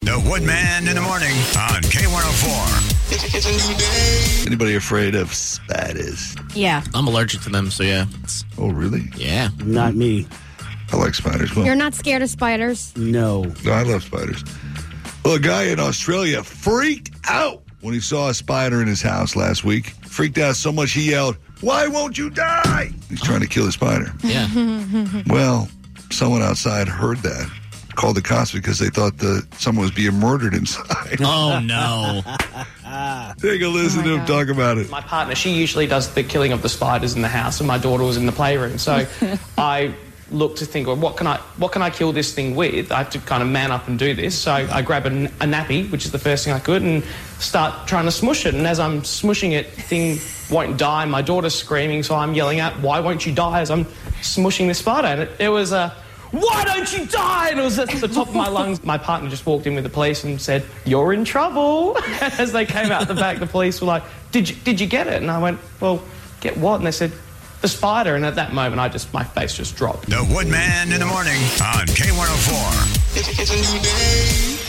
The Woodman in the morning on K104. It's a new day. Anybody afraid of spiders? Yeah. I'm allergic to them, so yeah. Oh, really? Yeah. Not me. I like spiders. Well, You're not scared of spiders? No. no, I love spiders. Well, a guy in Australia freaked out when he saw a spider in his house last week. Freaked out so much he yelled, "Why won't you die?" He's trying to kill the spider. Yeah. Well, someone outside heard that, called the cops because they thought someone was being murdered inside. Oh, no. Take a listen to him talk about it. My partner, she usually does the killing of the spiders in the house, and my daughter was in the playroom. So I looked to think, well, what can I kill this thing with? I have to kind of man up and do this. So I grab a nappy, which is the first thing I could, and start trying to smush it. And as I'm smushing it, the thing won't die. My daughter's screaming, so I'm yelling out, "Why won't you die?" as I'm smushing this spider. And it was a, "Why don't you die?" And it was at the top of my lungs. My partner just walked in with the police and said, "You're in trouble." As they came out the back, the police were like, Did you get it? And I went, "Well, get what?" And they said, "The spider." And at that moment, my face just dropped. The Woodman in the morning on K104. It's a new day.